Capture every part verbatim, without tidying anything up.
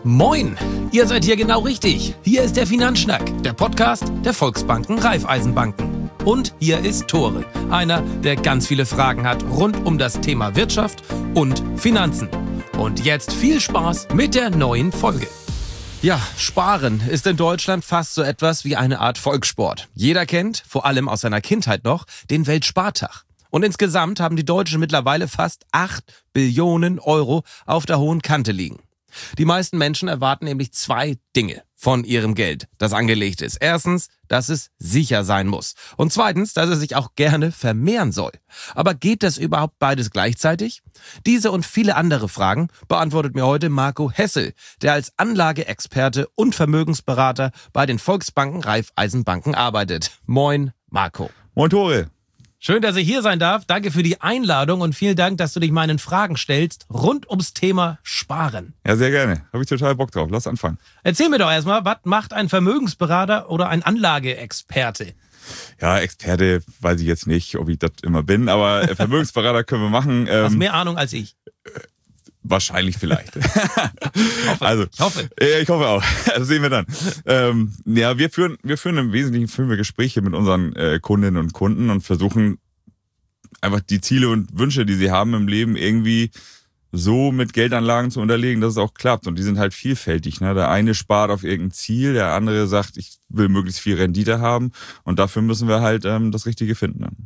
Moin, ihr seid hier genau richtig. Hier ist der Finanzschnack, der Podcast der Volksbanken Raiffeisenbanken. Und hier ist Tore, einer, der ganz viele Fragen hat rund um das Thema Wirtschaft und Finanzen. Und jetzt viel Spaß mit der neuen Folge. Ja, Sparen ist in Deutschland fast so etwas wie eine Art Volkssport. Jeder kennt, vor allem aus seiner Kindheit noch, den Weltspartag. Und insgesamt haben die Deutschen mittlerweile fast acht Billionen Euro auf der hohen Kante liegen. Die meisten Menschen erwarten nämlich zwei Dinge von ihrem Geld, das angelegt ist. Erstens, dass es sicher sein muss. Und zweitens, dass es sich auch gerne vermehren soll. Aber geht das überhaupt beides gleichzeitig? Diese und viele andere Fragen beantwortet mir heute Marco Hessel, der als Anlageexperte und Vermögensberater bei den Volksbanken Raiffeisenbanken arbeitet. Moin, Marco. Moin, Tore. Schön, dass ich hier sein darf. Danke für die Einladung und vielen Dank, dass du dich meinen Fragen stellst rund ums Thema Sparen. Ja, sehr gerne. Habe ich total Bock drauf. Lass anfangen. Erzähl mir doch erstmal, was macht ein Vermögensberater oder ein Anlageexperte? Ja, Experte weiß ich jetzt nicht, ob ich das immer bin, aber Vermögensberater können wir machen. Du hast mehr Ahnung als ich. Wahrscheinlich vielleicht. Ich hoffe. Also, ich hoffe. Ja, ich hoffe auch. Das sehen wir dann. ähm, ja, wir führen, wir führen im Wesentlichen führen wir Gespräche mit unseren äh, Kundinnen und Kunden und versuchen einfach die Ziele und Wünsche, die sie haben im Leben, irgendwie so mit Geldanlagen zu unterlegen, dass es auch klappt. Und die sind halt vielfältig. Ne? Der eine spart auf irgendein Ziel, der andere sagt, ich will möglichst viel Rendite haben. Und dafür müssen wir halt ähm, das Richtige finden. Dann.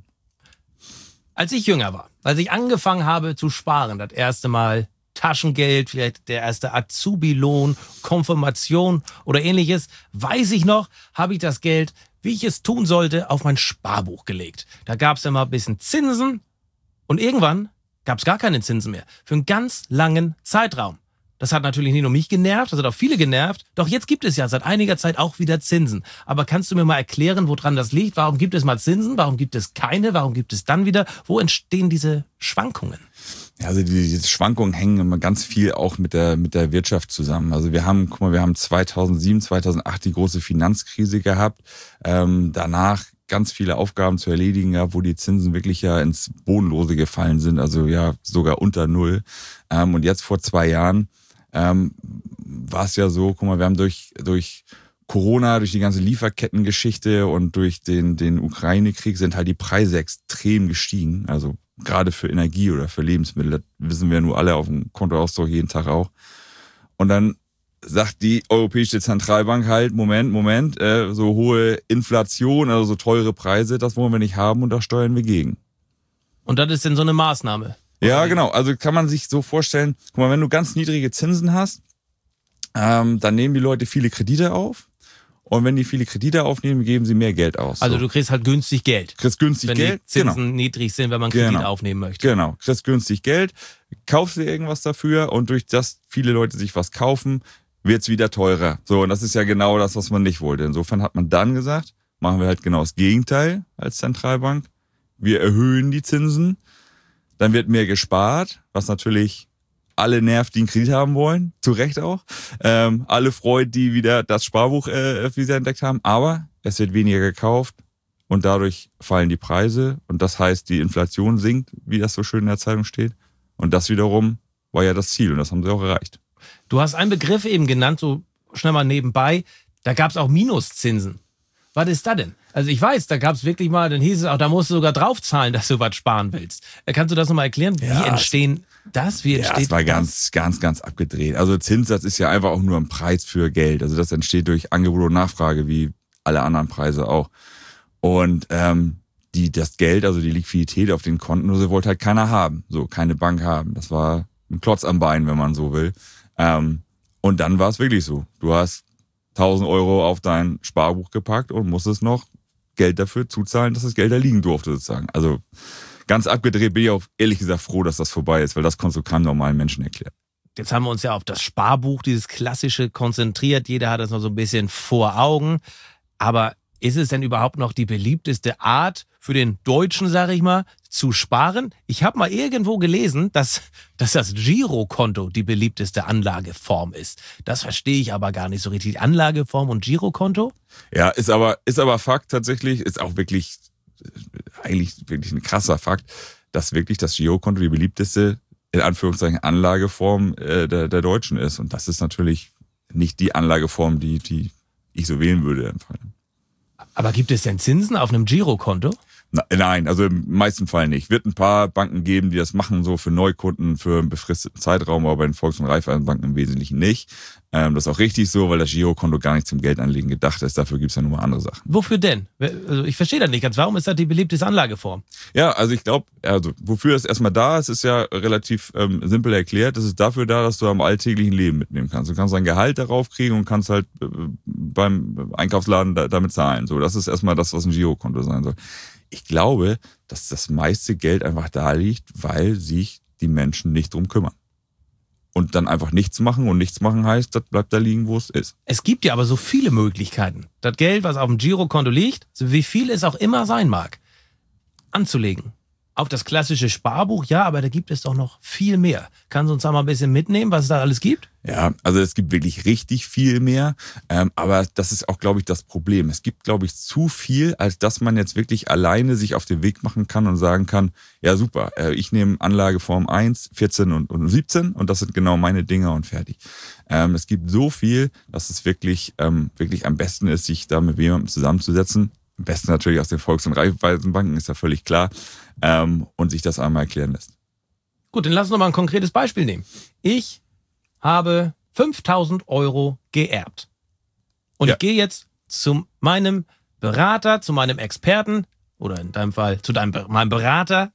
Als ich jünger war, als ich angefangen habe zu sparen, das erste Mal Taschengeld, vielleicht der erste Azubi-Lohn, Konfirmation oder ähnliches, weiß ich noch, habe ich das Geld, wie ich es tun sollte, auf mein Sparbuch gelegt. Da gab es immer ein bisschen Zinsen und irgendwann gab es gar keine Zinsen mehr. Für einen ganz langen Zeitraum. Das hat natürlich nicht nur mich genervt, das hat auch viele genervt. Doch jetzt gibt es ja seit einiger Zeit auch wieder Zinsen. Aber kannst du mir mal erklären, woran das liegt? Warum gibt es mal Zinsen? Warum gibt es keine? Warum gibt es dann wieder? Wo entstehen diese Schwankungen? Ja, also die, diese Schwankungen hängen immer ganz viel auch mit der mit der Wirtschaft zusammen. Also wir haben, guck mal, wir haben zweitausendsieben, zweitausendacht die große Finanzkrise gehabt. Ähm, danach ganz viele Aufgaben zu erledigen, ja, wo die Zinsen wirklich ja ins Bodenlose gefallen sind, also ja sogar unter Null. Ähm, und jetzt vor zwei Jahren ähm, war es ja so, guck mal, wir haben durch durch Corona, durch die ganze Lieferkettengeschichte und durch den den Ukraine-Krieg sind halt die Preise extrem gestiegen. Also gerade für Energie oder für Lebensmittel, das wissen wir nur alle auf dem Kontoauszug jeden Tag auch. Und dann sagt die Europäische Zentralbank halt, Moment, Moment, äh, so hohe Inflation, also so teure Preise, das wollen wir nicht haben und da steuern wir gegen. Und das ist denn so eine Maßnahme? Ja, genau. Also kann man sich so vorstellen, guck mal, wenn du ganz niedrige Zinsen hast, ähm, dann nehmen die Leute viele Kredite auf. Und wenn die viele Kredite aufnehmen, geben sie mehr Geld aus. Also so. du kriegst halt günstig Geld. Du kriegst günstig wenn Geld. Wenn die Zinsen genau. niedrig sind, wenn man Kredit genau. aufnehmen möchte. Genau, kriegst günstig Geld, kaufst dir irgendwas dafür und durch das viele Leute sich was kaufen, wird's wieder teurer. So, und das ist ja genau das, was man nicht wollte. Insofern hat man dann gesagt, machen wir halt genau das Gegenteil als Zentralbank. Wir erhöhen die Zinsen, dann wird mehr gespart, was natürlich alle nervt, die einen Kredit haben wollen, zu Recht auch. Ähm, alle freut, die wieder das Sparbuch äh, wieder entdeckt haben. Aber es wird weniger gekauft und dadurch fallen die Preise. Und das heißt, die Inflation sinkt, wie das so schön in der Zeitung steht. Und das wiederum war ja das Ziel und das haben sie auch erreicht. Du hast einen Begriff eben genannt, so schnell mal nebenbei. Da gab es auch Minuszinsen. Was ist das denn? Also ich weiß, da gab es wirklich mal, dann hieß es auch, da musst du sogar draufzahlen, dass du was sparen willst. Kannst du das nochmal erklären? Wie ja, entstehen das? Wie entsteht ja, das war das? ganz, ganz, ganz abgedreht. Also Zinssatz ist ja einfach auch nur ein Preis für Geld. Also das entsteht durch Angebot und Nachfrage, wie alle anderen Preise auch. Und ähm, die das Geld, also die Liquidität auf den Konten, so wollte halt keiner haben. So, keine Bank haben. Das war ein Klotz am Bein, wenn man so will. Ähm, und dann war es wirklich so. Du hast tausend Euro auf dein Sparbuch gepackt und musstest noch Geld dafür zuzahlen, dass das Geld da liegen durfte sozusagen. Also ganz abgedreht bin ich auch ehrlich gesagt froh, dass das vorbei ist, weil das konntest du keinem normalen Menschen erklären. Jetzt haben wir uns ja auf das Sparbuch, dieses klassische, konzentriert. Jeder hat das noch so ein bisschen vor Augen. Aber ist es denn überhaupt noch die beliebteste Art für den Deutschen, sag ich mal, zu sparen? Ich habe mal irgendwo gelesen, dass, dass das Girokonto die beliebteste Anlageform ist. Das verstehe ich aber gar nicht so richtig. Anlageform und Girokonto? Ja, ist aber, ist aber Fakt tatsächlich, ist auch wirklich, eigentlich wirklich ein krasser Fakt, dass wirklich das Girokonto die beliebteste, in Anführungszeichen, Anlageform äh, der, der Deutschen ist. Und das ist natürlich nicht die Anlageform, die, die ich so wählen würde. Aber gibt es denn Zinsen auf einem Girokonto? Nein, also im meisten Fall nicht. Wird ein paar Banken geben, die das machen, so für Neukunden, für einen befristeten Zeitraum, aber bei den Volks- und Raiffeisenbanken im Wesentlichen nicht. Ähm, das ist auch richtig so, weil das Girokonto gar nicht zum Geldanlegen gedacht ist. Dafür gibt's ja nur mal andere Sachen. Wofür denn? Also ich verstehe das nicht ganz. Warum ist das die beliebteste Anlageform? Ja, also ich glaube, also wofür das erstmal da ist, ist ja relativ ähm, simpel erklärt. Das ist dafür da, dass du am alltäglichen Leben mitnehmen kannst. Du kannst dein Gehalt darauf kriegen und kannst halt äh, beim Einkaufsladen da, damit zahlen. So, das ist erstmal das, was ein Girokonto sein soll. Ich glaube, dass das meiste Geld einfach da liegt, weil sich die Menschen nicht drum kümmern. Und dann einfach nichts machen und nichts machen heißt, das bleibt da liegen, wo es ist. Es gibt ja aber so viele Möglichkeiten, das Geld, was auf dem Girokonto liegt, so wie viel es auch immer sein mag, anzulegen. Auf das klassische Sparbuch, ja, aber da gibt es doch noch viel mehr. Kannst du uns da mal ein bisschen mitnehmen, was es da alles gibt? Ja, also es gibt wirklich richtig viel mehr, ähm, aber das ist auch, glaube ich, das Problem. Es gibt, glaube ich, zu viel, als dass man jetzt wirklich alleine sich auf den Weg machen kann und sagen kann, ja super, äh, ich nehme Anlageform eins, vierzehn und, und siebzehn und das sind genau meine Dinger und fertig. Ähm, es gibt so viel, dass es wirklich, ähm, wirklich am besten ist, sich da mit jemandem zusammenzusetzen. Am besten natürlich aus den Volks- und Raiffeisenbanken, ist ja völlig klar, ähm, und sich das einmal erklären lässt. Gut, dann lass uns noch mal ein konkretes Beispiel nehmen. Ich habe fünftausend Euro geerbt. Und Ja. ich gehe jetzt zu meinem Berater, zu meinem Experten, oder in deinem Fall zu deinem, meinem Berater,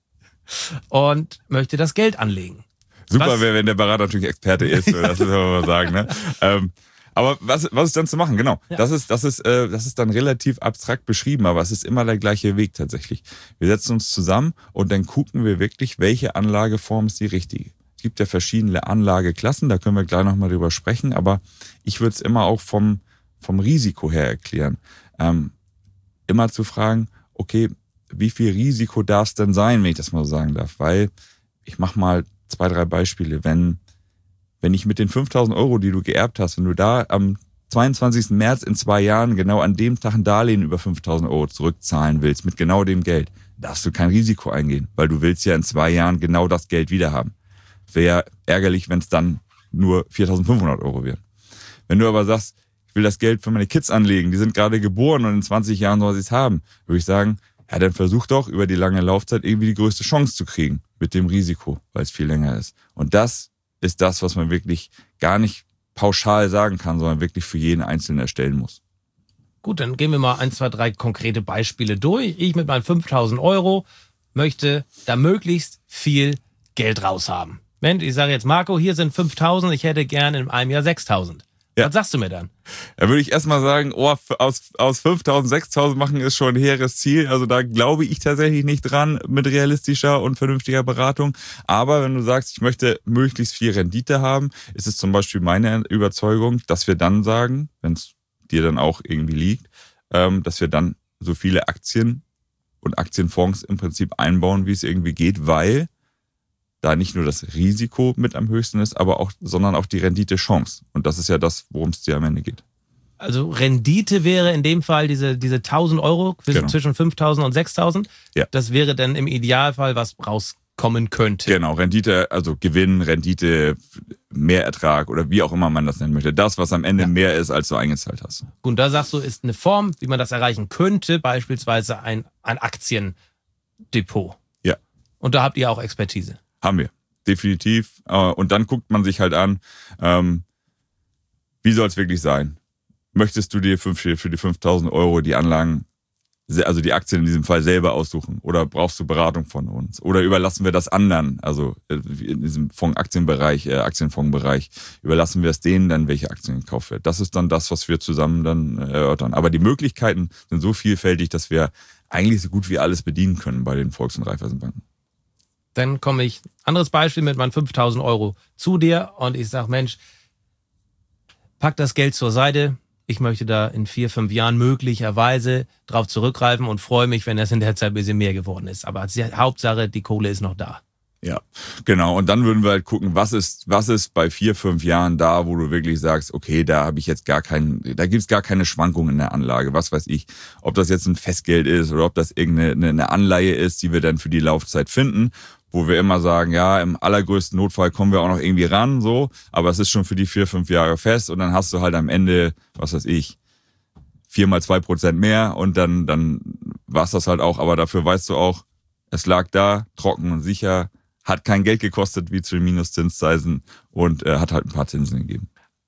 und möchte das Geld anlegen. Super Was- wäre, wenn der Berater natürlich Experte ist, das müssen wir mal sagen. Ne? Ähm, aber was, was ist dann zu machen? Genau, Ja. das ist, das ist, äh, das ist dann relativ abstrakt beschrieben, aber es ist immer der gleiche Weg tatsächlich. Wir setzen uns zusammen und dann gucken wir wirklich, welche Anlageform ist die richtige. Es gibt ja verschiedene Anlageklassen, da können wir gleich nochmal drüber sprechen, aber ich würde es immer auch vom, vom Risiko her erklären. Ähm, immer zu fragen, okay, wie viel Risiko darf es denn sein, wenn ich das mal so sagen darf? Weil, ich mache mal zwei, drei Beispiele. Wenn, wenn ich mit den fünftausend Euro, die du geerbt hast, wenn du da am zweiundzwanzigsten März in zwei Jahren genau an dem Tag ein Darlehen über fünftausend Euro zurückzahlen willst, mit genau dem Geld, darfst du kein Risiko eingehen, weil du willst ja in zwei Jahren genau das Geld wieder haben. Wäre ärgerlich, wenn es dann nur viertausendfünfhundert Euro wären. Wenn du aber sagst, ich will das Geld für meine Kids anlegen, die sind gerade geboren und in zwanzig Jahren soll sie es haben, würde ich sagen, ja, dann versuch doch über die lange Laufzeit irgendwie die größte Chance zu kriegen mit dem Risiko, weil es viel länger ist. Und das ist das, was man wirklich gar nicht pauschal sagen kann, sondern wirklich für jeden Einzelnen erstellen muss. Gut, dann gehen wir mal ein, zwei, drei konkrete Beispiele durch. Ich mit meinen fünftausend Euro möchte da möglichst viel Geld raushaben. Mensch, ich sage jetzt, Marco, hier sind fünftausend, ich hätte gern in einem Jahr sechstausend. Ja. Was sagst du mir dann? Da würde ich erstmal sagen, oh, aus, aus fünftausend, sechstausend machen ist schon ein hehres Ziel. Also da glaube ich tatsächlich nicht dran mit realistischer und vernünftiger Beratung. Aber wenn du sagst, ich möchte möglichst viel Rendite haben, ist es zum Beispiel meine Überzeugung, dass wir dann sagen, wenn es dir dann auch irgendwie liegt, ähm, dass wir dann so viele Aktien und Aktienfonds im Prinzip einbauen, wie es irgendwie geht, weil da nicht nur das Risiko mit am höchsten ist, aber auch, sondern auch die Rendite-Chance. Und das ist ja das, worum es dir am Ende geht. Also Rendite wäre in dem Fall diese, diese tausend Euro Genau. zwischen fünftausend und sechstausend. Ja. Das wäre dann im Idealfall, was rauskommen könnte. Genau, Rendite, also Gewinn, Rendite, Mehrertrag oder wie auch immer man das nennen möchte. Das, was am Ende Ja. mehr ist, als du eingezahlt hast. Und da sagst du, ist eine Form, wie man das erreichen könnte, beispielsweise ein, ein Aktiendepot. Ja. Und da habt ihr auch Expertise. Haben wir, definitiv. Und dann guckt man sich halt an, ähm, wie soll es wirklich sein? Möchtest du dir für die fünftausend Euro die Anlagen, also die Aktien in diesem Fall selber aussuchen? Oder brauchst du Beratung von uns? Oder überlassen wir das anderen, also in diesem Fonds-Aktienbereich, äh, Aktienfondsbereich, überlassen wir es denen dann, welche Aktien gekauft werden? Das ist dann das, was wir zusammen dann erörtern. Aber die Möglichkeiten sind so vielfältig, dass wir eigentlich so gut wie alles bedienen können bei den Volks- und Raiffeisenbanken. Dann komme ich, anderes Beispiel, mit meinen fünftausend Euro zu dir und ich sage, Mensch, pack das Geld zur Seite. Ich möchte da in vier, fünf Jahren möglicherweise drauf zurückgreifen und freue mich, wenn das in der Zeit ein bisschen mehr geworden ist. Aber Hauptsache, die Kohle ist noch da. Ja, genau. Und dann würden wir halt gucken, was ist, was ist bei vier, fünf Jahren da, wo du wirklich sagst, okay, da habe ich jetzt gar keinen, da gibt's gar keine Schwankungen in der Anlage. Was weiß ich, ob das jetzt ein Festgeld ist oder ob das irgendeine eine Anleihe ist, die wir dann für die Laufzeit finden. wo wir immer sagen, ja, im allergrößten Notfall kommen wir auch noch irgendwie ran, so, aber es ist schon für die vier, fünf Jahre fest und dann hast du halt am Ende, was weiß ich, vier mal zwei Prozent mehr und dann, dann war's das halt auch, aber dafür weißt du auch, es lag da, trocken und sicher, hat kein Geld gekostet wie zu den Minuszinszeiten und äh, hat halt ein paar Zinsen gegeben.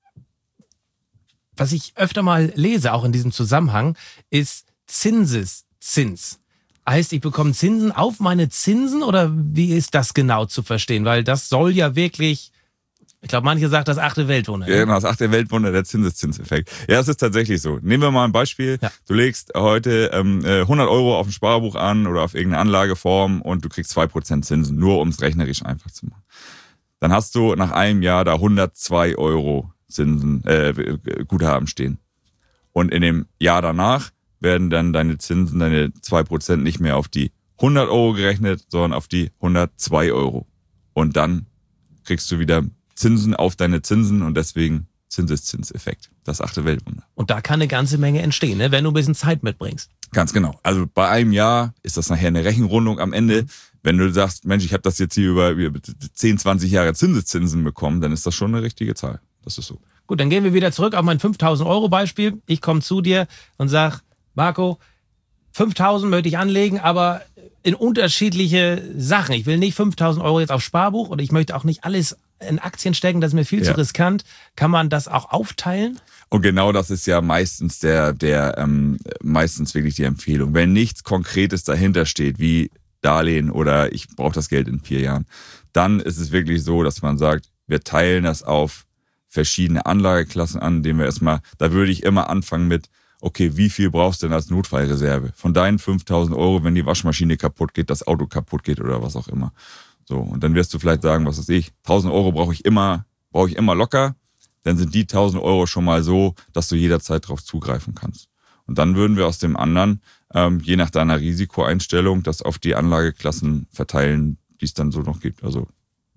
Was ich öfter mal lese, auch in diesem Zusammenhang, ist Zinseszins. Heißt, ich bekomme Zinsen auf meine Zinsen oder wie ist das genau zu verstehen? Weil das soll ja wirklich, ich glaube, manche sagen das achte Weltwunder. Ja, genau, das achte Weltwunder, der Zinseszinseffekt. Ja, es ist tatsächlich so. Nehmen wir mal ein Beispiel. Ja. Du legst heute ähm, hundert Euro auf ein Sparbuch an oder auf irgendeine Anlageform und du kriegst zwei Prozent Zinsen, nur um es rechnerisch einfach zu machen. Dann hast du nach einem Jahr da hundertzwei Euro Zinsen, äh, Guthaben stehen. Und in dem Jahr danach werden dann deine Zinsen, deine zwei Prozent nicht mehr auf die hundert Euro gerechnet, sondern auf die hundertzwei Euro. Und dann kriegst du wieder Zinsen auf deine Zinsen und deswegen Zinseszinseffekt. Das achte Weltwunder. Und da kann eine ganze Menge entstehen, ne? Wenn du ein bisschen Zeit mitbringst. Ganz genau. Also bei einem Jahr ist das nachher eine Rechenrundung am Ende. Wenn du sagst, Mensch, ich habe das jetzt hier über, über zehn, zwanzig Jahre Zinseszinsen bekommen, dann ist das schon eine richtige Zahl. Das ist so. Gut, dann gehen wir wieder zurück auf mein fünftausend Euro Beispiel. Ich komme zu dir und sag, Marco, fünftausend möchte ich anlegen, aber in unterschiedliche Sachen. Ich will nicht fünftausend Euro jetzt auf Sparbuch oder ich möchte auch nicht alles in Aktien stecken, das ist mir viel ja. zu riskant. Kann man das auch aufteilen? Und genau das ist ja meistens der, der ähm, meistens wirklich die Empfehlung. Wenn nichts Konkretes dahinter steht, wie Darlehen oder ich brauche das Geld in vier Jahren, dann ist es wirklich so, dass man sagt, wir teilen das auf verschiedene Anlageklassen an, indem wir erstmal, da würde ich immer anfangen mit, okay, wie viel brauchst du denn als Notfallreserve? Von deinen fünftausend Euro, wenn die Waschmaschine kaputt geht, das Auto kaputt geht oder was auch immer. So, und dann wirst du vielleicht sagen, was weiß ich, tausend Euro brauche ich immer, brauche ich immer locker. Dann sind die tausend Euro schon mal so, dass du jederzeit drauf zugreifen kannst. Und dann würden wir aus dem anderen, ähm, je nach deiner Risikoeinstellung, das auf die Anlageklassen verteilen, die es dann so noch gibt. Also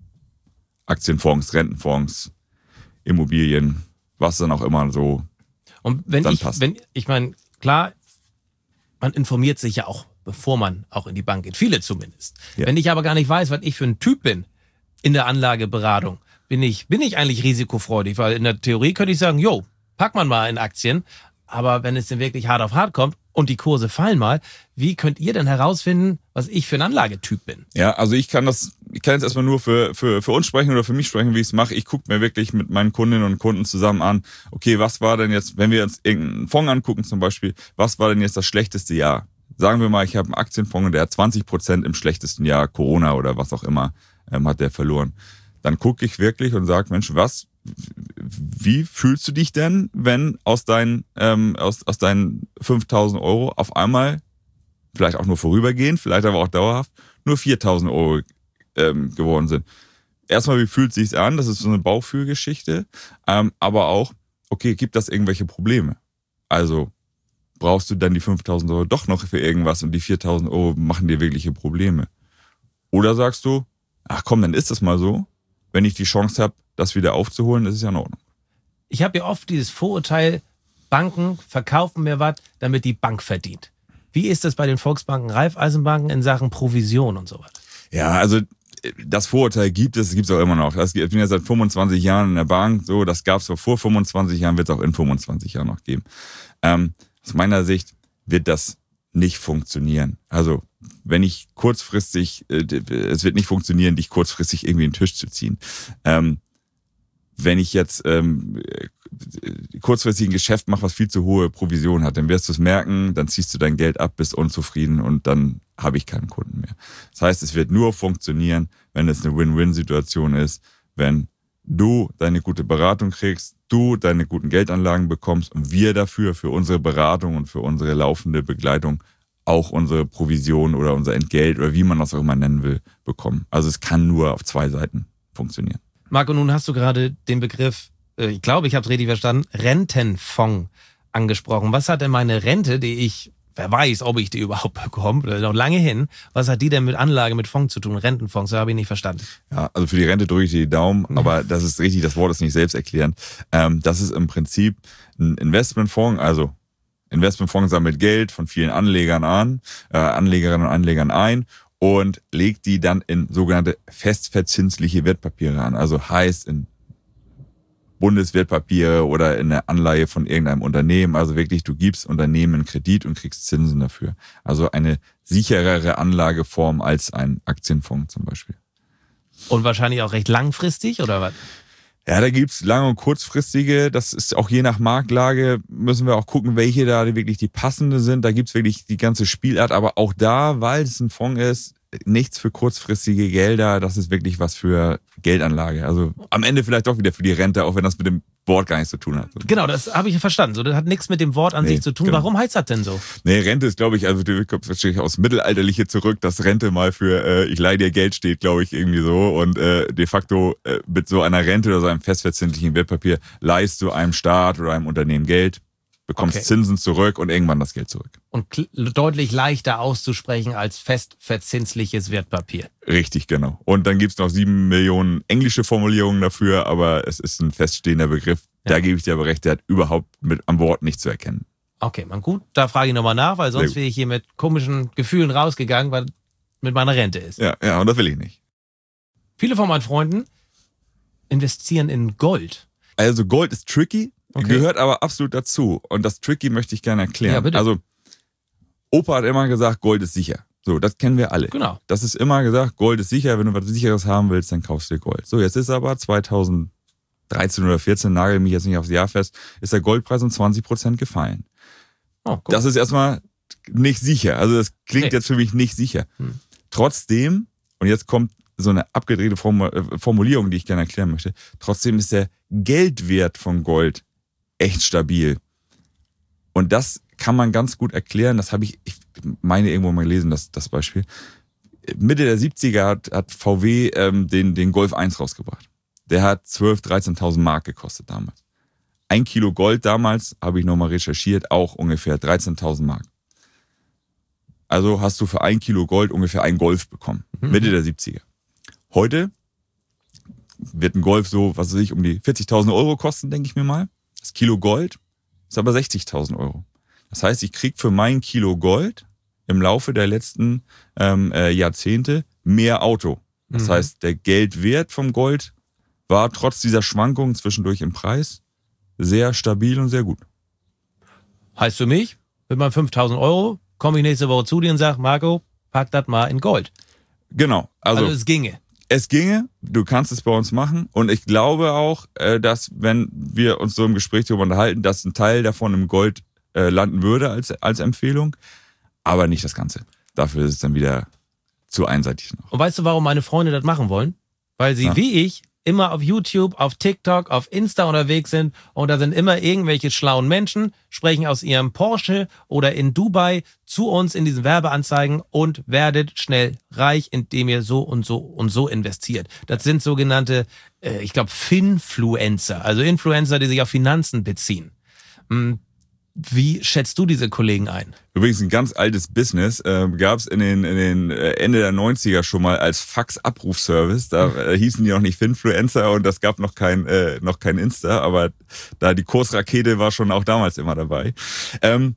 Aktienfonds, Rentenfonds, Immobilien, was dann auch immer so. Und wenn ich, passt. wenn ich meine, klar, man informiert sich ja auch, bevor man auch in die Bank geht. Viele zumindest. Ja. Wenn ich aber gar nicht weiß, was ich für ein Typ bin in der Anlageberatung, bin ich, bin ich eigentlich risikofreudig, weil in der Theorie könnte ich sagen, jo, pack man mal in Aktien. Aber wenn es denn wirklich hart auf hart kommt und die Kurse fallen mal, wie könnt ihr denn herausfinden, was ich für ein Anlagetyp bin? Ja, also ich kann das, ich kann jetzt erstmal nur für, für, für uns sprechen oder für mich sprechen, wie ich es mache. Ich gucke mir wirklich mit meinen Kundinnen und Kunden zusammen an, okay, was war denn jetzt, wenn wir uns irgendeinen Fonds angucken zum Beispiel, was war denn jetzt das schlechteste Jahr? Sagen wir mal, ich habe einen Aktienfonds und der hat zwanzig Prozent im schlechtesten Jahr, Corona oder was auch immer, ähm, hat der verloren. Dann gucke ich wirklich und sage, Mensch, was, wie fühlst du dich denn, wenn aus deinen, ähm, aus, aus deinen fünftausend Euro auf einmal, vielleicht auch nur vorübergehend, vielleicht aber auch dauerhaft, nur viertausend Euro ähm, geworden sind? Erstmal, wie fühlt es sich an? Das ist so eine Bauchfühlgeschichte. Ähm, aber auch, okay, gibt das irgendwelche Probleme? Also brauchst du dann die fünftausend Euro doch noch für irgendwas und die viertausend Euro machen dir wirkliche Probleme? Oder sagst du, ach komm, dann ist das mal so. Wenn ich die Chance habe, das wieder aufzuholen, ist es ja in Ordnung. Ich habe ja oft dieses Vorurteil, Banken verkaufen mir was, damit die Bank verdient. Wie ist das bei den Volksbanken, Raiffeisenbanken in Sachen Provision und sowas? Ja, also das Vorurteil gibt es, gibt es auch immer noch. Ich bin ja seit fünfundzwanzig Jahren in der Bank, so, das gab es vor fünfundzwanzig Jahren, wird es auch in fünfundzwanzig Jahren noch geben. Ähm, aus meiner Sicht wird das nicht funktionieren. Also wenn ich kurzfristig, äh, es wird nicht funktionieren, dich kurzfristig irgendwie in den Tisch zu ziehen. Ähm, wenn ich jetzt ähm, kurzfristig ein Geschäft mache, was viel zu hohe Provision hat, dann wirst du es merken, dann ziehst du dein Geld ab, bist unzufrieden und dann habe ich keinen Kunden mehr. Das heißt, es wird nur funktionieren, wenn es eine Win-Win-Situation ist, wenn du deine gute Beratung kriegst, du deine guten Geldanlagen bekommst und wir dafür, für unsere Beratung und für unsere laufende Begleitung auch unsere Provision oder unser Entgelt oder wie man das auch immer nennen will, bekommen. Also es kann nur auf zwei Seiten funktionieren. Marco, nun hast du gerade den Begriff, ich glaube, ich habe es richtig verstanden, Rentenfonds angesprochen. Was hat denn meine Rente, die ich, wer weiß, ob ich die überhaupt bekomme, oder noch lange hin, was hat die denn mit Anlage, mit Fonds zu tun? Rentenfonds, das habe ich nicht verstanden. Ja, also für die Rente drücke ich dir die Daumen, aber das ist richtig, das Wort ist nicht selbsterklärend. Ähm, das ist im Prinzip ein Investmentfonds, also Investmentfonds sammelt Geld von vielen Anlegern an, äh, Anlegerinnen und Anlegern ein und legt die dann in sogenannte festverzinsliche Wertpapiere an. Also heißt in Bundeswertpapiere oder in eine Anleihe von irgendeinem Unternehmen. Also wirklich, du gibst Unternehmen einen Kredit und kriegst Zinsen dafür. Also eine sicherere Anlageform als ein Aktienfonds zum Beispiel. Und wahrscheinlich auch recht langfristig, oder was? Ja, da gibt's lange und kurzfristige. Das ist auch je nach Marktlage, müssen wir auch gucken, welche da wirklich die passende sind. Da gibt's wirklich die ganze Spielart. Aber auch da, weil es ein Fonds ist, nichts für kurzfristige Gelder. Das ist wirklich was für Geldanlage. Also am Ende vielleicht doch wieder für die Rente, auch wenn das mit dem Wort gar nichts zu tun hat. Genau, das habe ich verstanden. So, das hat nichts mit dem Wort an nee, sich zu tun. genau. Warum heißt das denn so? Nee, Rente ist, glaube ich, also du kommst wahrscheinlich aus Mittelalterliche zurück, dass Rente mal für äh, ich leihe dir Geld steht, glaube ich, irgendwie so. Und äh, de facto äh, mit so einer Rente oder so einem festverzinslichen Wertpapier leihst du einem Staat oder einem Unternehmen Geld, bekommst Okay. Zinsen zurück und irgendwann das Geld zurück. Und kl- deutlich leichter auszusprechen als festverzinsliches Wertpapier. Richtig, genau. Und dann gibt's noch sieben Millionen englische Formulierungen dafür, aber es ist ein feststehender Begriff. Ja. Da gebe ich dir aber recht, der hat überhaupt mit am Wort nicht zu erkennen. Okay, man gut, da frage ich nochmal nach, weil Sehr sonst gut. wäre ich hier mit komischen Gefühlen rausgegangen, weil mit meiner Rente ist. Ja, ja, und das will ich nicht. Viele von meinen Freunden investieren in Gold. Also Gold ist tricky, Okay. gehört aber absolut dazu. Und das Tricky möchte ich gerne erklären. Ja, bitte. Also Opa hat immer gesagt, Gold ist sicher. So, das kennen wir alle. Genau. Das ist immer gesagt, Gold ist sicher. Wenn du was Sicheres haben willst, dann kaufst du dir Gold. So, jetzt ist aber zweitausenddreizehn oder vierzehn, nagel mich jetzt nicht aufs Jahr fest, ist der Goldpreis um zwanzig Prozent gefallen. Oh, guck. Das ist erstmal nicht sicher. Also das klingt Nee. jetzt für mich nicht sicher. Hm. Trotzdem, und jetzt kommt so eine abgedrehte Formu- äh, Formulierung, die ich gerne erklären möchte, trotzdem ist der Geldwert von Gold echt stabil. Und das kann man ganz gut erklären. Das habe ich, ich meine irgendwo mal gelesen, das, das Beispiel. Mitte der siebziger hat, hat V W ähm, den, den Golf eins rausgebracht. Der hat zwölftausend, dreizehntausend Mark gekostet damals. Ein Kilo Gold damals, habe ich nochmal recherchiert, auch ungefähr dreizehntausend Mark. Also hast du für ein Kilo Gold ungefähr einen Golf bekommen. Mhm. Mitte der siebziger. Heute wird ein Golf so, was weiß ich, um die vierzigtausend Euro kosten, denke ich mir mal. Das Kilo Gold ist aber sechzigtausend Euro. Das heißt, ich krieg für mein Kilo Gold im Laufe der letzten ähm, äh, Jahrzehnte mehr Auto. Das Mhm. heißt, der Geldwert vom Gold war trotz dieser Schwankungen zwischendurch im Preis sehr stabil und sehr gut. Heißt für mich, mit meinen fünftausend Euro komme ich nächste Woche zu dir und sage, Marco, pack das mal in Gold. Genau. Also, Also es ginge. es ginge, du kannst es bei uns machen und ich glaube auch, äh, dass wenn wir uns so im Gespräch darüber unterhalten, dass ein Teil davon im Gold äh, landen würde als, als Empfehlung, aber nicht das Ganze. Dafür ist es dann wieder zu einseitig noch. Und weißt du, warum meine Freunde das machen wollen? Weil sie, Ja. wie ich, immer auf YouTube, auf TikTok, auf Insta unterwegs sind und da sind immer irgendwelche schlauen Menschen, sprechen aus ihrem Porsche oder in Dubai zu uns in diesen Werbeanzeigen und werdet schnell reich, indem ihr so und so und so investiert. Das sind sogenannte, äh, ich glaube, Finfluencer, also Influencer, die sich auf Finanzen beziehen. Hm, Wie schätzt du diese Kollegen ein? Übrigens ein ganz altes Business, äh, gab es in den, in den äh, Ende der neunziger schon mal als Fax-Abrufservice. Da äh, hießen die noch nicht Finfluencer und das gab noch kein, äh, noch kein Insta, aber da die Kursrakete war schon auch damals immer dabei. Ähm,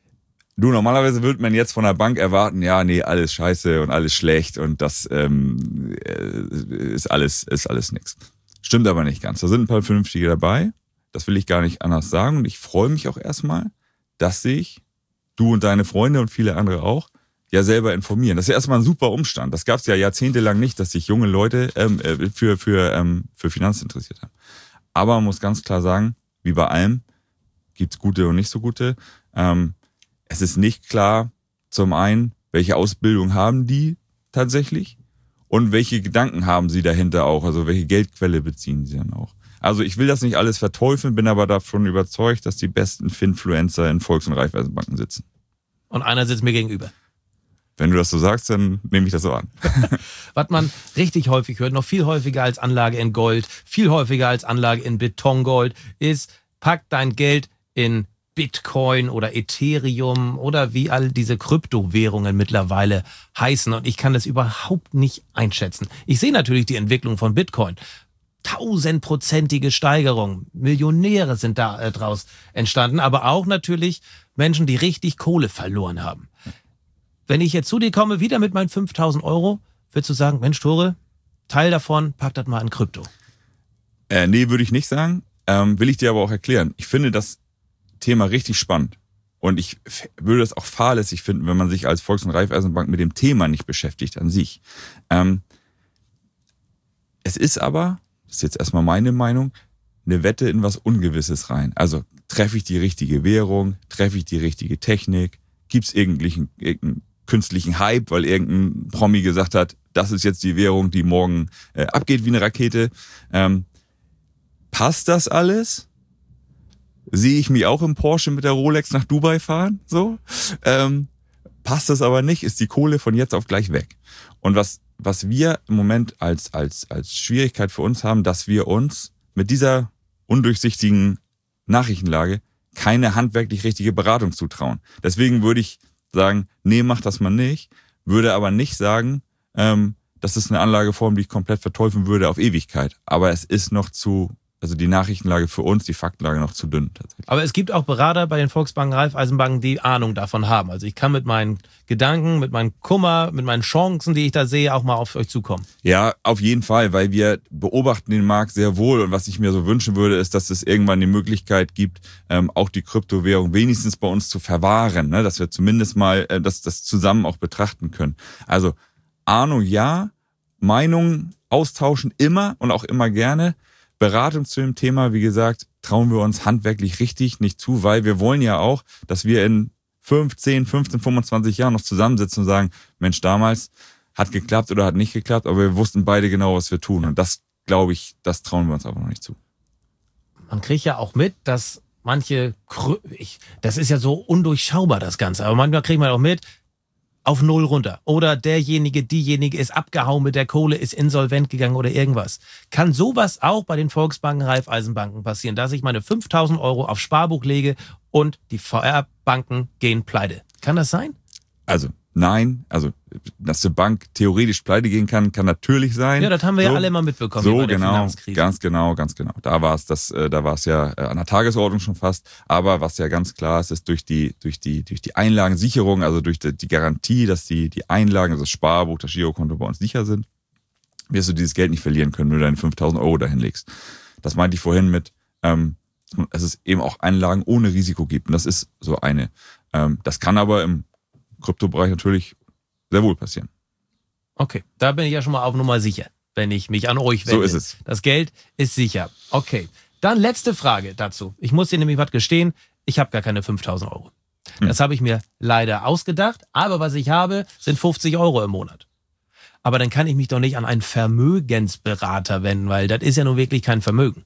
du, normalerweise würde man jetzt von der Bank erwarten, ja, nee, alles scheiße und alles schlecht und das ähm, äh, ist alles, ist alles nix. Stimmt aber nicht ganz. Da sind ein paar Vernünftige dabei. Das will ich gar nicht anders sagen. Und ich freue mich auch erstmal, dass sich du und deine Freunde und viele andere auch ja selber informieren. Das ist ja erstmal ein super Umstand. Das gab es ja jahrzehntelang nicht, dass sich junge Leute ähm, für, für, ähm, für Finanzen interessiert haben. Aber man muss ganz klar sagen, wie bei allem, gibt's gute und nicht so gute. Ähm, es ist nicht klar, zum einen, welche Ausbildung haben die tatsächlich und welche Gedanken haben sie dahinter auch, also welche Geldquelle beziehen sie dann auch. Also ich will das nicht alles verteufeln, bin aber davon überzeugt, dass die besten Finfluencer in Volks- und Raiffeisenbanken sitzen. Und einer sitzt mir gegenüber. Wenn du das so sagst, dann nehme ich das so an. Was man richtig häufig hört, noch viel häufiger als Anlage in Gold, viel häufiger als Anlage in Betongold, ist, pack dein Geld in Bitcoin oder Ethereum oder wie all diese Kryptowährungen mittlerweile heißen. Und ich kann das überhaupt nicht einschätzen. Ich sehe natürlich die Entwicklung von Bitcoin. Tausendprozentige Steigerung. Millionäre sind da äh, draus entstanden, aber auch natürlich Menschen, die richtig Kohle verloren haben. wenn ich jetzt zu dir komme, wieder mit meinen fünftausend Euro, würdest du sagen, Mensch Tore, Teil davon, pack das mal in Krypto? Äh, nee, würde ich nicht sagen. Ähm, will ich dir aber auch erklären. Ich finde das Thema richtig spannend. Und ich f- würde es auch fahrlässig finden, wenn man sich als Volks- und Raiffeisenbank mit dem Thema nicht beschäftigt an sich. Ähm, es ist aber, das ist jetzt erstmal meine Meinung, eine Wette in was Ungewisses rein. Also treffe ich die richtige Währung, treffe ich die richtige Technik, gibt es irgendeinen, irgendeinen künstlichen Hype, weil irgendein Promi gesagt hat, das ist jetzt die Währung, die morgen äh, abgeht wie eine Rakete. Ähm, passt das alles? Sehe ich mich auch im Porsche mit der Rolex nach Dubai fahren? So? Ähm, passt das aber nicht, ist die Kohle von jetzt auf gleich weg. Und was, was wir im Moment als, als, als Schwierigkeit für uns haben, dass wir uns mit dieser undurchsichtigen Nachrichtenlage keine handwerklich richtige Beratung zutrauen. Deswegen würde ich sagen, nee, macht das mal nicht. Würde aber nicht sagen, ähm, das ist eine Anlageform, die ich komplett verteufeln würde auf Ewigkeit. Aber es ist noch zu, also die Nachrichtenlage für uns, die Faktenlage noch zu dünn tatsächlich. Aber es gibt auch Berater bei den Volksbanken, Raiffeisenbanken, die Ahnung davon haben. Also ich kann mit meinen Gedanken, mit meinem Kummer, mit meinen Chancen, die ich da sehe, auch mal auf euch zukommen. Ja, auf jeden Fall, weil wir beobachten den Markt sehr wohl. Und was ich mir so wünschen würde, ist, dass es irgendwann die Möglichkeit gibt, ähm, auch die Kryptowährung wenigstens bei uns zu verwahren, ne? Dass wir zumindest mal äh, das, das zusammen auch betrachten können. Also Ahnung ja, Meinung austauschen immer und auch immer gerne. Beratung zu dem Thema, wie gesagt, trauen wir uns handwerklich richtig nicht zu, weil wir wollen ja auch, dass wir in fünf, zehn, fünfzehn, fünfundzwanzig Jahren noch zusammensitzen und sagen, Mensch, damals hat geklappt oder hat nicht geklappt, aber wir wussten beide genau, was wir tun. Und das, glaube ich, das trauen wir uns aber noch nicht zu. Man kriegt ja auch mit, dass manche, ich, das ist ja so undurchschaubar, das Ganze, aber manchmal kriegt man auch mit, auf Null runter. Oder derjenige, diejenige ist abgehauen mit der Kohle, ist insolvent gegangen oder irgendwas. Kann sowas auch bei den Volksbanken, Raiffeisenbanken passieren, dass ich meine fünftausend Euro aufs Sparbuch lege und die V R-Banken gehen pleite? Kann das sein? Also nein, also dass eine Bank theoretisch pleite gehen kann, kann natürlich sein. Ja, das haben wir so, ja alle mal mitbekommen so bei der genau, Finanzkrise. Ganz genau, ganz genau. Da war es das, da war es ja an der Tagesordnung schon fast. Aber was ja ganz klar ist, ist durch die durch die durch die Einlagensicherung, also durch die, die Garantie, dass die die Einlagen, also das Sparbuch, das Girokonto bei uns sicher sind, wirst du dieses Geld nicht verlieren können, wenn du deine fünftausend Euro dahin legst. Das meinte ich vorhin mit, ähm, dass es eben auch Einlagen ohne Risiko gibt. Und das ist so eine. Ähm, das kann aber im Kryptobereich natürlich sehr wohl passieren. Okay, da bin ich ja schon mal auf Nummer sicher, wenn ich mich an euch wende. So ist es. Das Geld ist sicher. Okay, dann letzte Frage dazu. Ich muss dir nämlich was gestehen, ich habe gar keine fünftausend Euro. Hm. Das habe ich mir leider ausgedacht, aber was ich habe, sind fünfzig Euro im Monat. Aber dann kann ich mich doch nicht an einen Vermögensberater wenden, weil das ist ja nun wirklich kein Vermögen.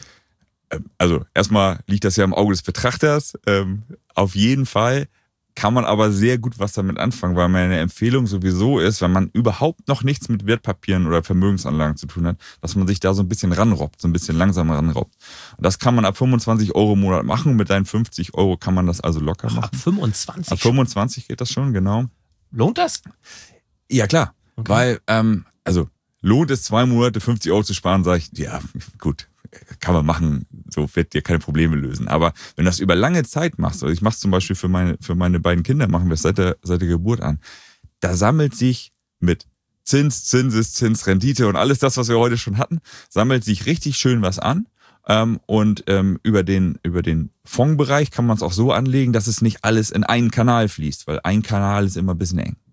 Also erstmal liegt das ja im Auge des Betrachters. Ähm, auf jeden Fall kann man aber sehr gut was damit anfangen, weil meine Empfehlung sowieso ist, wenn man überhaupt noch nichts mit Wertpapieren oder Vermögensanlagen zu tun hat, dass man sich da so ein bisschen ranrobbt, so ein bisschen langsamer ranrobbt. Und das kann man ab fünfundzwanzig Euro im Monat machen. Mit deinen fünfzig Euro kann man das also locker machen. Ach, ab fünfundzwanzig? Ab fünfundzwanzig geht das schon, genau. Lohnt das? Ja, klar. Okay. Weil, ähm, also lohnt es zwei Monate fünfzig Euro zu sparen, sage ich, ja, gut, kann man machen, so wird dir keine Probleme lösen. Aber wenn du das über lange Zeit machst, also ich mache es zum Beispiel für meine, für meine beiden Kinder, machen wir es seit der, seit der Geburt an, da sammelt sich mit Zins, Zinseszins, Rendite und alles das, was wir heute schon hatten, sammelt sich richtig schön was an. Ähm, und ähm, über den, über den Fondsbereich kann man es auch so anlegen, dass es nicht alles in einen Kanal fließt, weil ein Kanal ist immer ein bisschen eng.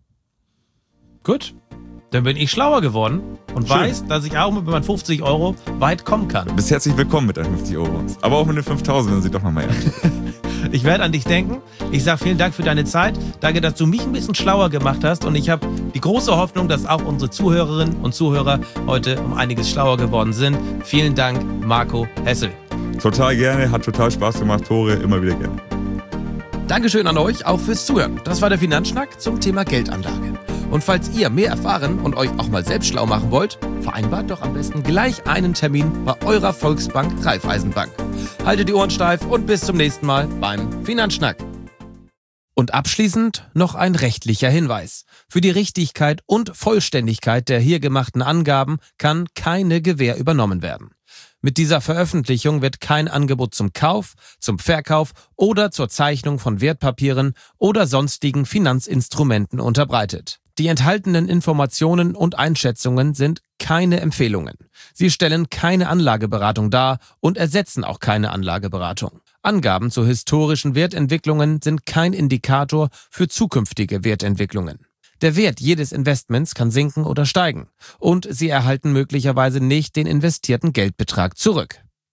Gut, dann bin ich schlauer geworden und Schön. weiß, dass ich auch mit meinen fünfzig Euro weit kommen kann. Du bist herzlich willkommen mit deinen fünfzig Euro. Aber auch mit den fünftausend, wenn sie doch nochmal ernst. Ich werde an dich denken. Ich sage vielen Dank für deine Zeit. Danke, dass du mich ein bisschen schlauer gemacht hast. Und ich habe die große Hoffnung, dass auch unsere Zuhörerinnen und Zuhörer heute um einiges schlauer geworden sind. Vielen Dank, Marco Hessel. Total gerne, hat total Spaß gemacht, Tore, immer wieder gerne. Dankeschön an euch auch fürs Zuhören. Das war der Finanzschnack zum Thema Geldanlage. Und falls ihr mehr erfahren und euch auch mal selbst schlau machen wollt, vereinbart doch am besten gleich einen Termin bei eurer Volksbank Raiffeisenbank. Haltet die Ohren steif und bis zum nächsten Mal beim Finanzschnack. Und abschließend noch ein rechtlicher Hinweis. Für die Richtigkeit und Vollständigkeit der hier gemachten Angaben kann keine Gewähr übernommen werden. Mit dieser Veröffentlichung wird kein Angebot zum Kauf, zum Verkauf oder zur Zeichnung von Wertpapieren oder sonstigen Finanzinstrumenten unterbreitet. Die enthaltenen Informationen und Einschätzungen sind keine Empfehlungen. Sie stellen keine Anlageberatung dar und ersetzen auch keine Anlageberatung. Angaben zu historischen Wertentwicklungen sind kein Indikator für zukünftige Wertentwicklungen. Der Wert jedes Investments kann sinken oder steigen und Sie erhalten möglicherweise nicht den investierten Geldbetrag zurück.